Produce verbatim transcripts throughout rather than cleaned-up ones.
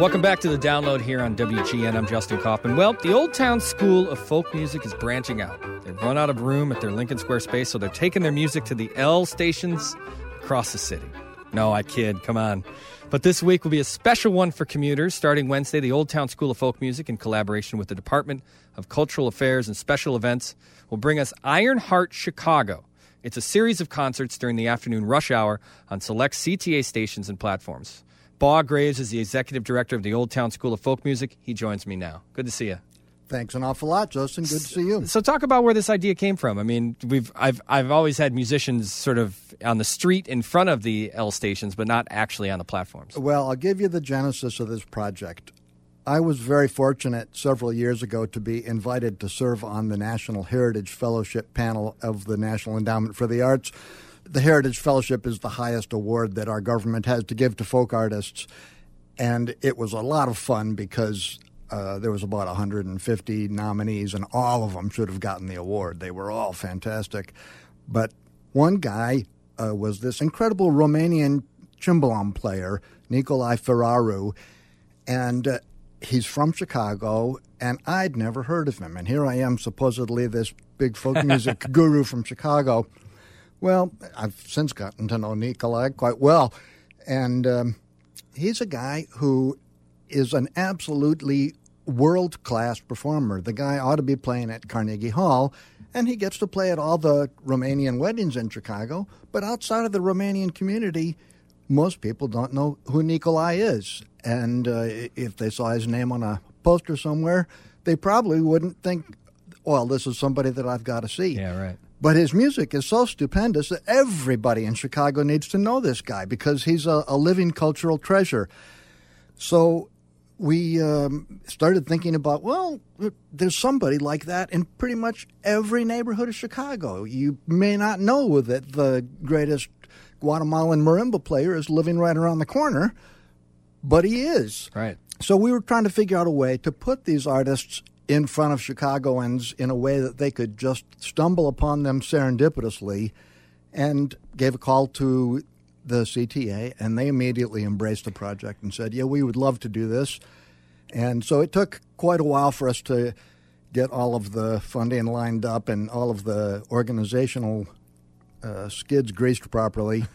Welcome back to the Download here on W G N. I'm Justin Kaufman. Well, the Old Town School of Folk Music is branching out. They've run out of room at their Lincoln Square space, so they're taking their music to the L stations across the city. No, I kid. Come on. But this week will be a special one for commuters. Starting Wednesday, the Old Town School of Folk Music, in collaboration with the Department of Cultural Affairs and Special Events, will bring us Ironheart Chicago. It's a series of concerts during the afternoon rush hour on select C T A stations and platforms. Baugh Graves is the executive director of the Old Town School of Folk Music. He joins me now. Good to see you. Thanks an awful lot, Justin. Good to see you. So talk about where this idea came from. I mean, we've I've I've always had musicians sort of on the street in front of the L stations, but not actually on the platforms. Well, I'll give you the genesis of this project. I was very fortunate several years ago to be invited to serve on the National Heritage Fellowship panel of the National Endowment for the Arts. The Heritage Fellowship is the highest award that our government has to give to folk artists, and it was a lot of fun because Uh, there was about one hundred fifty nominees, and all of them should have gotten the award. They were all fantastic. But one guy uh, was this incredible Romanian cimbalom player, Nicolae Ferraru, and uh, he's from Chicago, and I'd never heard of him. And here I am, supposedly this big folk music guru from Chicago. Well, I've since gotten to know Nicolae quite well, and um, he's a guy who is an absolutely world-class performer. The guy ought to be playing at Carnegie Hall, and he gets to play at all the Romanian weddings in Chicago. But outside of the Romanian community, most people don't know who Nicolae is. And uh, if they saw his name on a poster somewhere, they probably wouldn't think, well, this is somebody that I've got to see. Yeah, right. But his music is so stupendous that everybody in Chicago needs to know this guy because he's a, a living cultural treasure. So we um, started thinking about, well, there's somebody like that in pretty much every neighborhood of Chicago. You may not know that the greatest Guatemalan marimba player is living right around the corner, but he is. Right. So we were trying to figure out a way to put these artists in front of Chicagoans in a way that they could just stumble upon them serendipitously, and gave a call to the C T A, and they immediately embraced the project and said, yeah, we would love to do this. And so it took quite a while for us to get all of the funding lined up and all of the organizational uh, skids greased properly.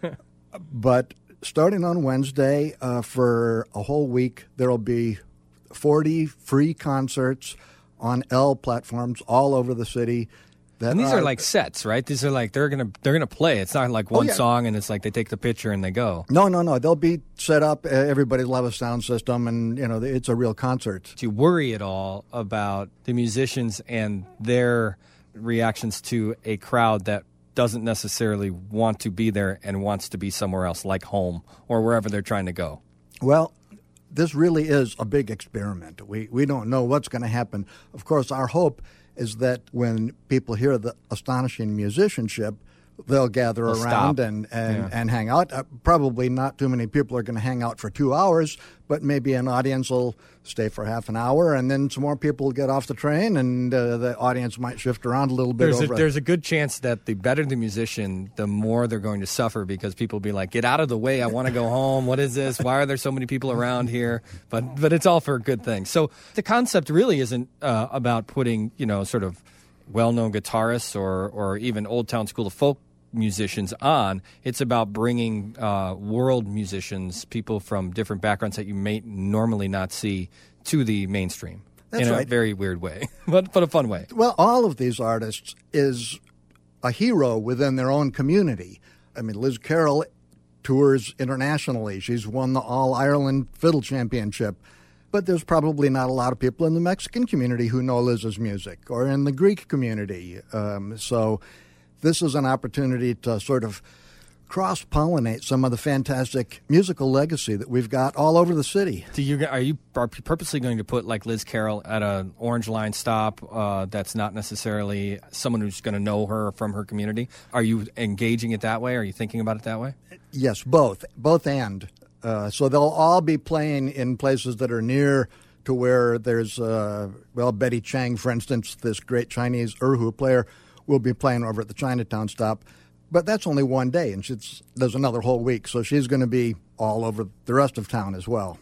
But starting on Wednesday, uh, for a whole week, there will be forty free concerts on L platforms all over the city. That And these are, are like sets, right? These are like they're gonna they're gonna play. It's not like one oh, yeah. song and it's like they take the picture and they go. No, no, no. They'll be set up. Everybody will have a sound system, and you know it's a real concert. Do you worry at all about the musicians and their reactions to a crowd that doesn't necessarily want to be there and wants to be somewhere else, like home or wherever they're trying to go? Well, this really is a big experiment. We we don't know what's going to happen. Of course, our hope is that when people hear the astonishing musicianship, they'll gather They'll around stop. and, and, Yeah. and hang out. Uh, probably not too many people are going to hang out for two hours, but maybe an audience will stay for half an hour, and then some more people will get off the train, and uh, the audience might shift around a little bit. There's a, over there's a good chance that the better the musician, the more they're going to suffer because people will be like, get out of the way. I want to go home. What is this? Why are there so many people around here? But but it's all for good things. So the concept really isn't uh, about putting, you know, sort of well-known guitarists or, or even Old Town School of Folk musicians on. It's about bringing uh, world musicians, people from different backgrounds that you may normally not see, to the mainstream. That's in right. a very weird way, but, but a fun way. Well, all of these artists is a hero within their own community. I mean, Liz Carroll tours internationally. She's won the All-Ireland Fiddle Championship. But there's probably not a lot of people in the Mexican community who know Liz's music, or in the Greek community. Um, so this is an opportunity to sort of cross-pollinate some of the fantastic musical legacy that we've got all over the city. Do you are you are you purposely going to put like Liz Carroll at an Orange Line stop uh, that's not necessarily someone who's going to know her from her community? Are you engaging it that way? Are you thinking about it that way? Yes, both, both and. Uh, so they'll all be playing in places that are near to where there's, uh, well, Betty Chang, for instance, this great Chinese erhu player, will be playing over at the Chinatown stop. But that's only one day, and she's, there's another whole week, so she's going to be all over the rest of town as well.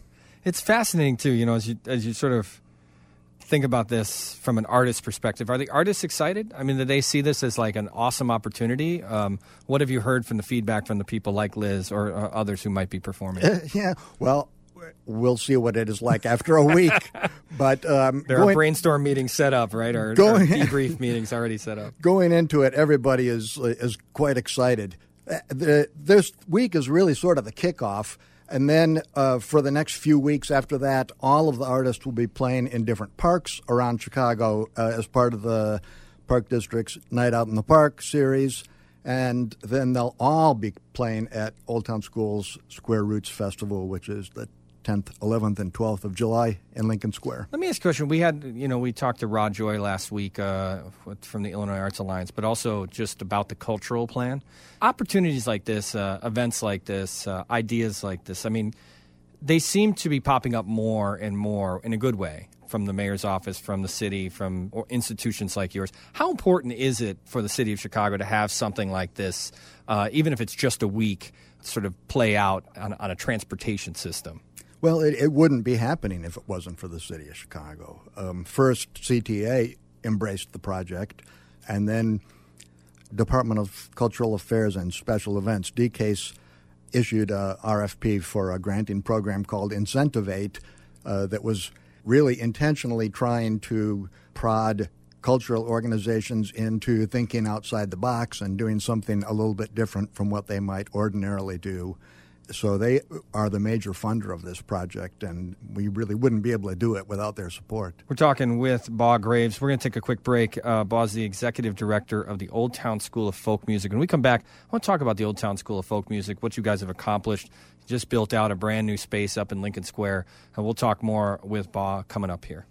It's fascinating, too, you know, as you as you sort of think about this from an artist's perspective. Are the artists excited? I mean, do they see this as like an awesome opportunity? Um, what have you heard from the feedback from the people like Liz or, or others who might be performing? Uh, yeah, well, we'll see what it is like after a week. But um, there going, are brainstorm meetings set up, right? Or, going, or debrief meetings already set up. Going into it, everybody is is quite excited. Uh, the, this week is really sort of the kickoff. And then uh, for the next few weeks after that, all of the artists will be playing in different parks around Chicago uh, as part of the Park District's Night Out in the Park series. And then they'll all be playing at Old Town School's Square Roots Festival, which is the tenth, eleventh, and twelfth of July in Lincoln Square. Let me ask you a question. We had, you know, we talked to Rod Joy last week uh, from the Illinois Arts Alliance, but also just about the cultural plan. Opportunities like this, uh, events like this, uh, ideas like this, I mean, they seem to be popping up more and more in a good way from the mayor's office, from the city, from or institutions like yours. How important is it for the city of Chicago to have something like this, uh, even if it's just a week, sort of play out on, on a transportation system? Well, it, it wouldn't be happening if it wasn't for the city of Chicago. Um, first, C T A embraced the project, and then Department of Cultural Affairs and Special Events, D C A S E, issued a R F P for a granting program called Incentivate uh, that was really intentionally trying to prod cultural organizations into thinking outside the box and doing something a little bit different from what they might ordinarily do. So they are the major funder of this project, and we really wouldn't be able to do it without their support. We're talking with Baugh Graves. We're going to take a quick break. Uh, Baugh's the executive director of the Old Town School of Folk Music. When we come back, I want to talk about the Old Town School of Folk Music, what you guys have accomplished. You just built out a brand new space up in Lincoln Square, and we'll talk more with Baugh coming up here.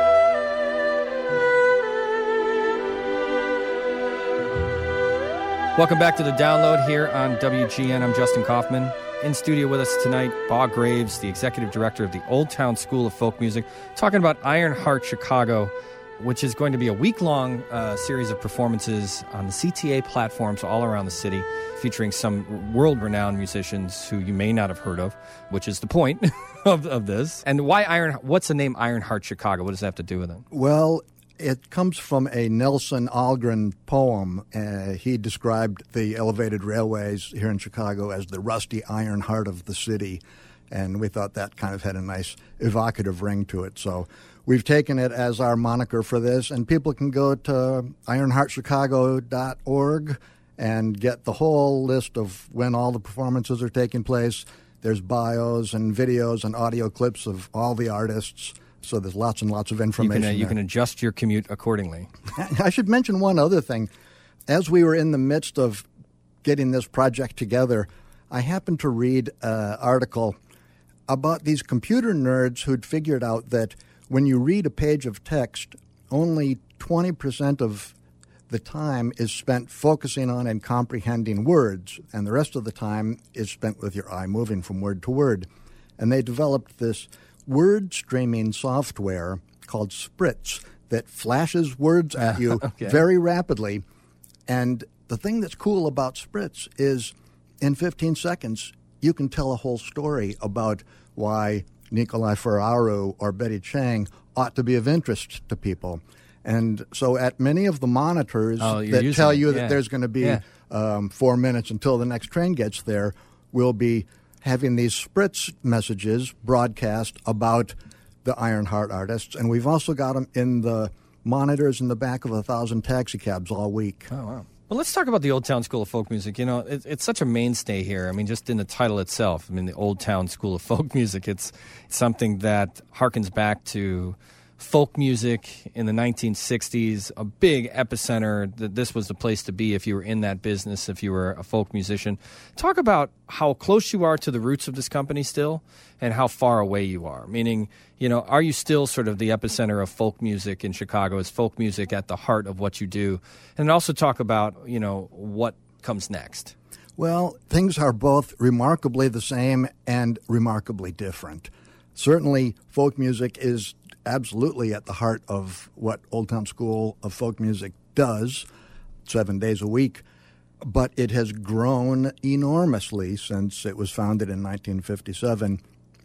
Welcome back to The Download here on W G N. I'm Justin Kaufman. In studio with us tonight, Baugh Graves, the executive director of the Old Town School of Folk Music, talking about Ironheart Chicago, which is going to be a week-long uh, series of performances on the C T A platforms all around the city, featuring some world-renowned musicians who you may not have heard of, which is the point of, of this. And why Iron? What's the name Ironheart Chicago? What does that have to do with it? Well, it comes from a Nelson Algren poem. Uh, he described the elevated railways here in Chicago as the rusty iron heart of the city, and we thought that kind of had a nice evocative ring to it. So we've taken it as our moniker for this, and people can go to ironheart chicago dot org and get the whole list of when all the performances are taking place. There's bios and videos and audio clips of all the artists. So there's lots and lots of information. You can, uh, you there. can adjust your commute accordingly. I should mention one other thing. As we were in the midst of getting this project together, I happened to read an article about these computer nerds who'd figured out that when you read a page of text, only twenty percent of the time is spent focusing on and comprehending words, and the rest of the time is spent with your eye moving from word to word. And they developed this word streaming software called Spritz that flashes words at you okay. very rapidly. And the thing that's cool about Spritz is in fifteen seconds, you can tell a whole story about why Nikolai Ferraru or Betty Chang ought to be of interest to people. And so at many of the monitors oh, that tell you it. that yeah. there's going to be yeah. um, four minutes until the next train gets there, will be having these Spritz messages broadcast about the Ironheart artists. And we've also got them in the monitors in the back of a thousand taxi cabs all week. Oh, wow. Well, let's talk about the Old Town School of Folk Music. You know, it, it's such a mainstay here. I mean, just in the title itself, I mean, the Old Town School of Folk Music, it's something that harkens back to folk music in the nineteen sixties, a big epicenter, that this was the place to be if you were in that business, if you were a folk musician. Talk about how close you are to the roots of this company still and how far away you are. Meaning, you know, are you still sort of the epicenter of folk music in Chicago? Is folk music at the heart of what you do? And also talk about, you know, what comes next. Well, things are both remarkably the same and remarkably different. Certainly, folk music is absolutely at the heart of what Old Town School of Folk Music does, seven days a week. But it has grown enormously since it was founded in nineteen fifty-seven.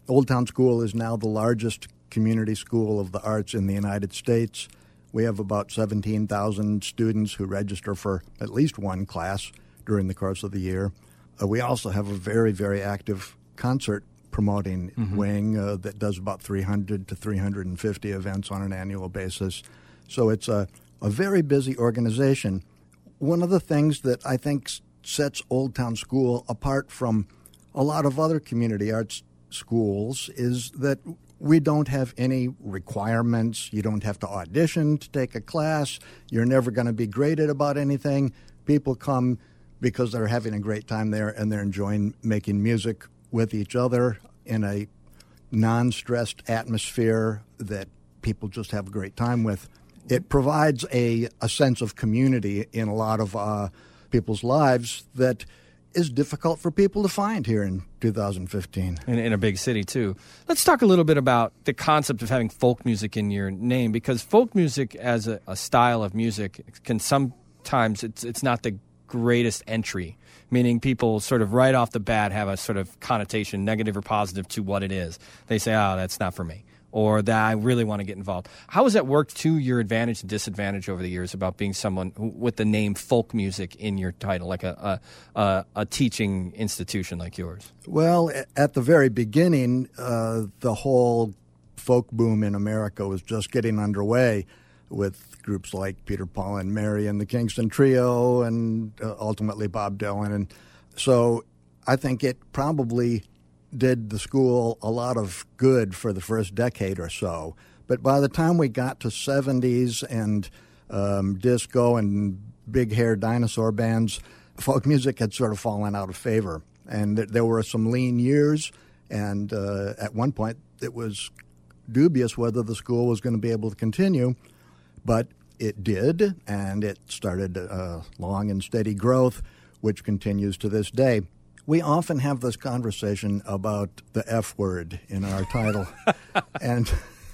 Old Town School is now the largest community school of the arts in the United States. We have about seventeen thousand students who register for at least one class during the course of the year. Uh, we also have a very, very active concert promoting mm-hmm. wing uh, that does about three hundred to three hundred fifty events on an annual basis. So it's a, a very busy organization. One of the things that I think sets Old Town School apart from a lot of other community arts schools is that we don't have any requirements. You don't have to audition to take a class. You're never going to be graded about anything. People come because they're having a great time there and they're enjoying making music with each other in a non-stressed atmosphere that people just have a great time with. It provides a, a sense of community in a lot of uh, people's lives that is difficult for people to find here in two thousand fifteen. In, in a big city, too. Let's talk a little bit about the concept of having folk music in your name, because folk music as a, a style of music can sometimes, it's it's not the greatest entry, meaning people sort of right off the bat have a sort of connotation, negative or positive, to what it is. They say, oh, that's not for me, or that I really want to get involved. How has that worked to your advantage and disadvantage over the years about being someone who, with the name folk music in your title, like a, a, a, a teaching institution like yours? Well, at the very beginning, uh, the whole folk boom in America was just getting underway with groups like Peter, Paul, and Mary and the Kingston Trio and uh, ultimately Bob Dylan. And so I think it probably did the school a lot of good for the first decade or so. But by the time we got to seventies and um, disco and big hair dinosaur bands, folk music had sort of fallen out of favor. And th- there were some lean years, and uh, at one point it was dubious whether the school was going to be able to continue. But it did, and it started a long and steady growth, which continues to this day. We often have this conversation about the F word in our title. And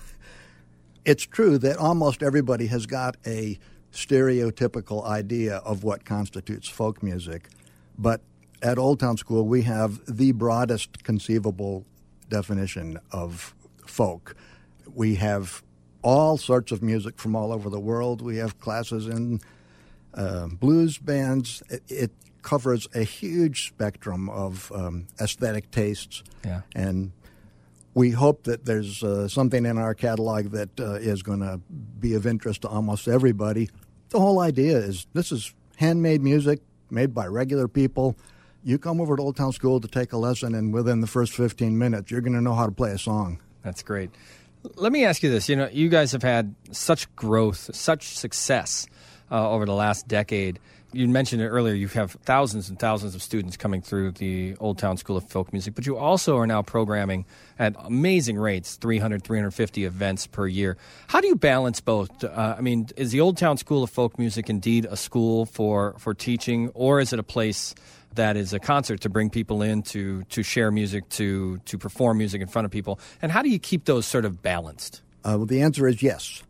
it's true that almost everybody has got a stereotypical idea of what constitutes folk music. But at Old Town School, we have the broadest conceivable definition of folk. We have all sorts of music from all over the world. We have classes in uh, blues bands. It, it covers a huge spectrum of um, aesthetic tastes. Yeah. And we hope that there's uh, something in our catalog that uh, is going to be of interest to almost everybody. The whole idea is this is handmade music made by regular people. You come over to Old Town School to take a lesson, and within the first fifteen minutes, you're going to know how to play a song. That's great. Let me ask you this. You know, you guys have had such growth, such success uh, over the last decade. You mentioned it earlier. You have thousands and thousands of students coming through the Old Town School of Folk Music, but you also are now programming at amazing rates, three hundred, three hundred fifty events per year. How do you balance both? Uh, I mean, is the Old Town School of Folk Music indeed a school for, for teaching, or is it a place that is a concert to bring people in to to share music, to to perform music in front of people? And how do you keep those sort of balanced? Uh, well, the answer is yes.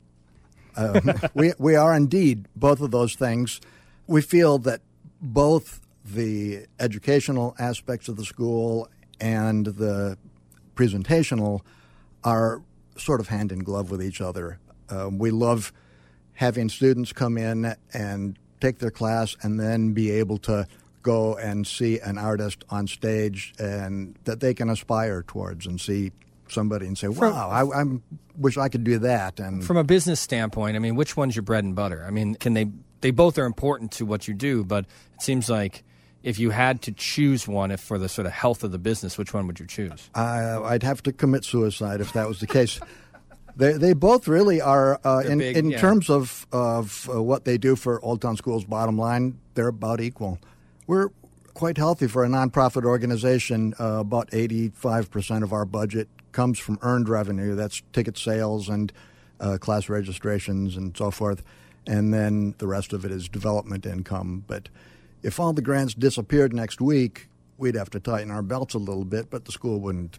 Uh, we we are indeed both of those things. We feel that both the educational aspects of the school and the presentational are sort of hand in glove with each other. Uh, we love having students come in and take their class and then be able to go and see an artist on stage and that they can aspire towards and see somebody and say, wow, I I'm, wish I could do that. And from a business standpoint, I mean, which one's your bread and butter? I mean, can they they both are important to what you do, but it seems like if you had to choose one, if for the sort of health of the business, which one would you choose? Uh, I'd have to commit suicide if that was the case. They they both really are, uh, in, big, in yeah. terms of, of uh, what they do for Old Town School's bottom line, they're about equal. We're quite healthy for a nonprofit organization. Uh, about eighty-five percent of our budget comes from earned revenue. That's ticket sales and uh, class registrations and so forth. And then the rest of it is development income. But if all the grants disappeared next week, we'd have to tighten our belts a little bit, but the school wouldn't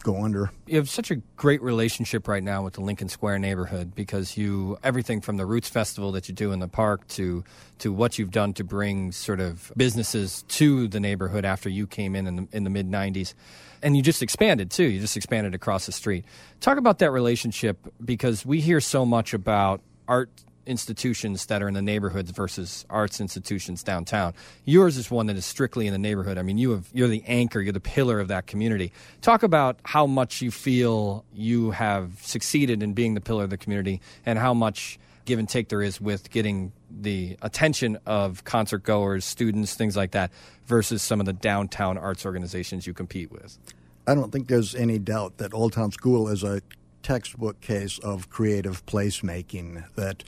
go under. You have such a great relationship right now with the Lincoln Square neighborhood because you, everything from the Roots Festival that you do in the park to to what you've done to bring sort of businesses to the neighborhood after you came in in the, in the mid nineties. And you just expanded, too. You just expanded across the street. Talk about that relationship because we hear so much about art institutions that are in the neighborhoods versus arts institutions downtown. Yours is one that is strictly in the neighborhood. I mean, you have, you're the anchor, you're the pillar of that community. Talk about how much you feel you have succeeded in being the pillar of the community and how much give and take there is with getting the attention of concert goers, students, things like that, versus some of the downtown arts organizations you compete with. I don't think there's any doubt that Old Town School is a textbook case of creative placemaking, that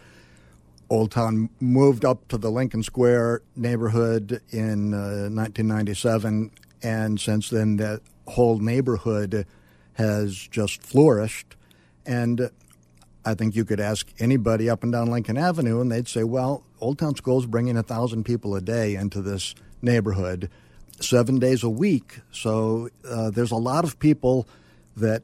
Old Town moved up to the Lincoln Square neighborhood in uh, nineteen ninety-seven, and since then that whole neighborhood has just flourished. And I think you could ask anybody up and down Lincoln Avenue, and they'd say, well, Old Town School is bringing a thousand people a day into this neighborhood, seven days a week. So uh, there's a lot of people that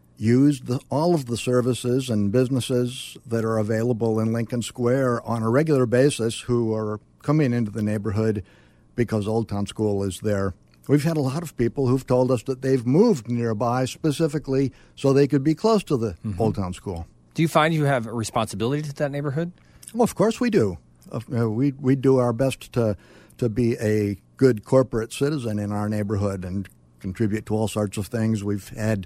use the, all of the services and businesses that are available in Lincoln Square on a regular basis who are coming into the neighborhood because Old Town School is there. We've had a lot of people who've told us that they've moved nearby specifically so they could be close to the mm-hmm. Old Town School. Do you find you have a responsibility to that neighborhood? Well, of course we do. Uh, we we do our best to to be a good corporate citizen in our neighborhood and contribute to all sorts of things. We've had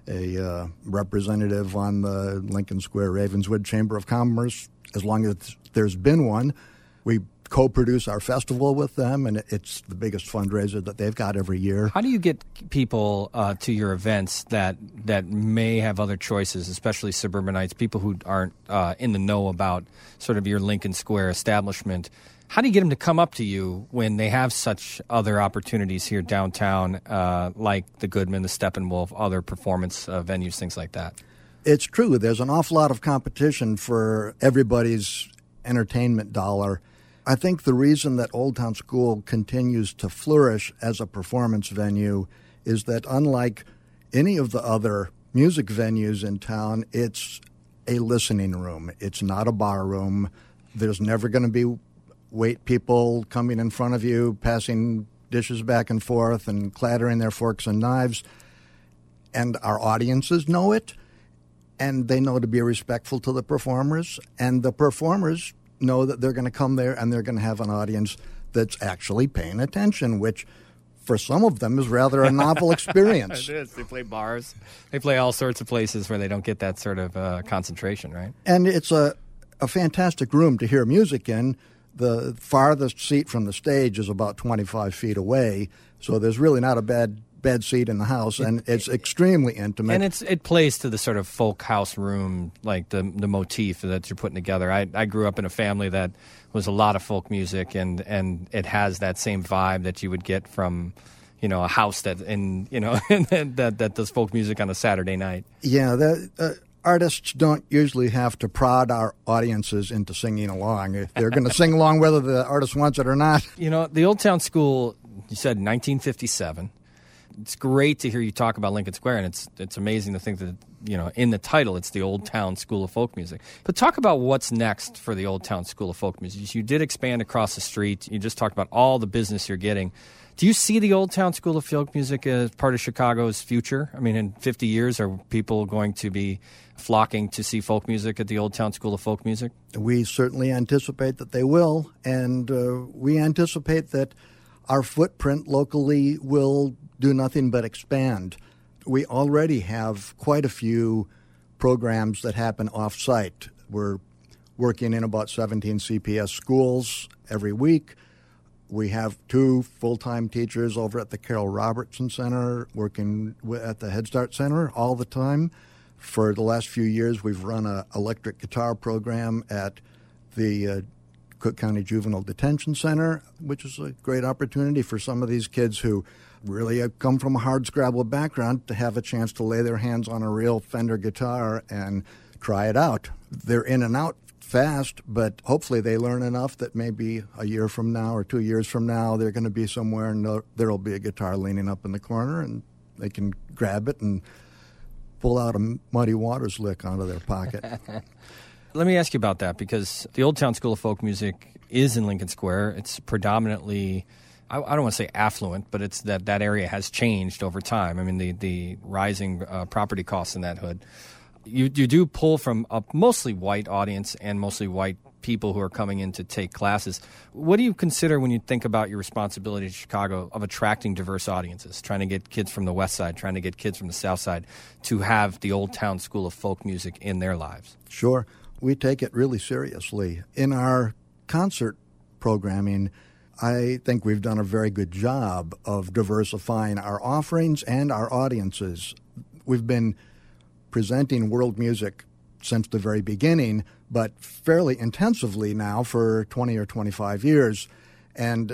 a uh, representative on the Lincoln Square Ravenswood Chamber of Commerce as long as there's been one. We co-produce our festival with them, and it's the biggest fundraiser that they've got every year. How do you get people uh, to your events that that may have other choices, especially suburbanites, people who aren't uh, in the know about sort of your Lincoln Square establishment? How do you get them to come up to you when they have such other opportunities here downtown, uh, like the Goodman, the Steppenwolf, other performance uh, venues, things like that? It's true. There's an awful lot of competition for everybody's entertainment dollar. I think the reason that Old Town School continues to flourish as a performance venue is that unlike any of the other music venues in town, it's a listening room. It's not a bar room. There's never going to be wait people coming in front of you, passing dishes back and forth and clattering their forks and knives. And our audiences know it, and they know to be respectful to the performers. And the performers know that they're going to come there and they're going to have an audience that's actually paying attention, which for some of them is rather a novel experience. It is. They play bars. They play all sorts of places where they don't get that sort of uh, concentration, right? And it's a, a fantastic room to hear music in. The farthest seat from the stage is about twenty-five feet away, so there's really not a bad bed seat in the house, and it's extremely intimate. And it's it plays to the sort of folk house room, like the the motif that you're putting together. I, I grew up in a family that was a lot of folk music, and, and it has that same vibe that you would get from, you know, a house that in you know that that does folk music on a Saturday night. Yeah, that. Uh, Artists don't usually have to prod our audiences into singing along. They're going to sing along whether the artist wants it or not. You know, the Old Town School, you said nineteen fifty-seven. It's great to hear you talk about Lincoln Square, and it's it's amazing to think that, you know, in the title, it's the Old Town School of Folk Music. But talk about what's next for the Old Town School of Folk Music. You did expand across the street. You just talked about all the business you're getting. Do you see the Old Town School of Folk Music as part of Chicago's future? I mean, in fifty years, are people going to be flocking to see folk music at the Old Town School of Folk Music? We certainly anticipate that they will, and uh, we anticipate that our footprint locally will do nothing but expand. We already have quite a few programs that happen off-site. We're working in about seventeen C P S schools every week. We have two full-time teachers over at the Carol Robertson Center working at the Head Start Center all the time. For the last few years, we've run an electric guitar program at the uh, Cook County Juvenile Detention Center, which is a great opportunity for some of these kids who really have come from a hard-scrabble background to have a chance to lay their hands on a real Fender guitar and try it out. They're in and out fast, but hopefully they learn enough that maybe a year from now or two years from now they're going to be somewhere and there will be a guitar leaning up in the corner and they can grab it and pull out a Muddy Waters lick out of their pocket. Let me ask you about that, because the Old Town School of Folk Music is in Lincoln Square. It's predominantly, I, I don't want to say affluent, but it's that that area has changed over time. I mean, the, the rising uh, property costs in that hood. You, you do pull from a mostly white audience and mostly white people who are coming in to take classes. What do you consider when you think about your responsibility to Chicago of attracting diverse audiences, trying to get kids from the west side, trying to get kids from the south side to have the Old Town School of Folk Music in their lives? Sure. We take it really seriously. In our concert programming, I think we've done a very good job of diversifying our offerings and our audiences. We've been presenting world music since the very beginning, but fairly intensively now for twenty or twenty-five years. And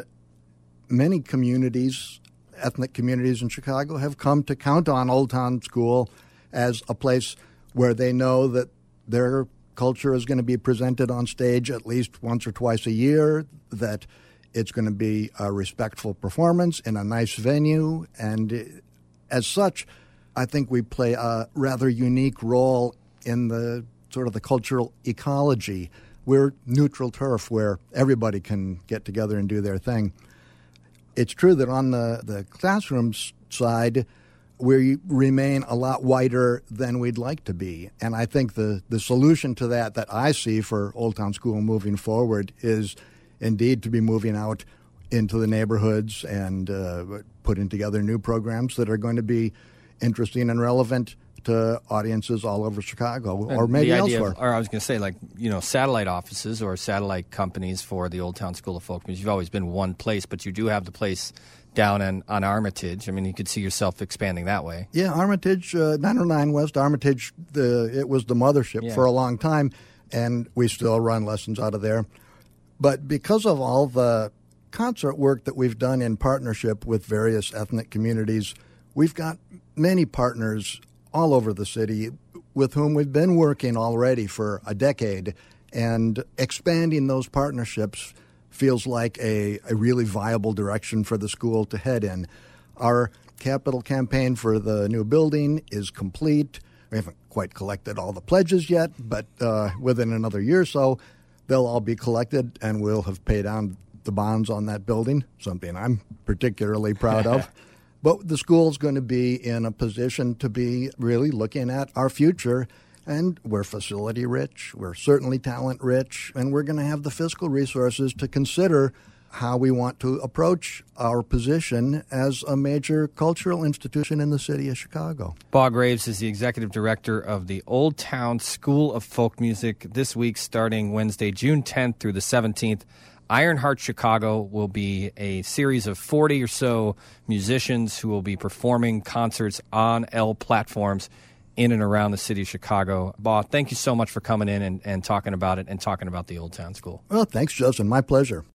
many communities, ethnic communities in Chicago, have come to count on Old Town School as a place where they know that their culture is going to be presented on stage at least once or twice a year, that it's going to be a respectful performance in a nice venue. And as such, I think we play a rather unique role in the sort of the cultural ecology. We're neutral turf where everybody can get together and do their thing. It's true that on the, the classroom side, we remain a lot whiter than we'd like to be. And I think the, the solution to that that I see for Old Town School moving forward is indeed to be moving out into the neighborhoods and uh, putting together new programs that are going to be interesting and relevant to audiences all over Chicago, or and maybe the idea elsewhere. Of, or I was going to say, like, you know, satellite offices or satellite companies for the Old Town School of Folk Music. You've always been one place, but you do have the place down in, on Armitage. I mean, you could see yourself expanding that way. Yeah, Armitage, uh, nine oh nine West Armitage, the, it was the mothership yeah. for a long time, and we still run lessons out of there. But because of all the concert work that we've done in partnership with various ethnic communities, we've got many partners all over the city with whom we've been working already for a decade, and expanding those partnerships feels like a, a really viable direction for the school to head in. Our capital campaign for the new building is complete. We haven't quite collected all the pledges yet, but uh, within another year or so, they'll all be collected, and we'll have paid down the bonds on that building, something I'm particularly proud of. But the school's going to be in a position to be really looking at our future, and we're facility rich, we're certainly talent rich, and we're going to have the fiscal resources to consider how we want to approach our position as a major cultural institution in the city of Chicago. Baugh Graves is the executive director of the Old Town School of Folk Music. This week, starting Wednesday, June tenth through the seventeenth, Ironheart Chicago will be a series of forty or so musicians who will be performing concerts on L platforms in and around the city of Chicago. Baugh, thank you so much for coming in and, and talking about it and talking about the Old Town School. Well, thanks, Justin. My pleasure.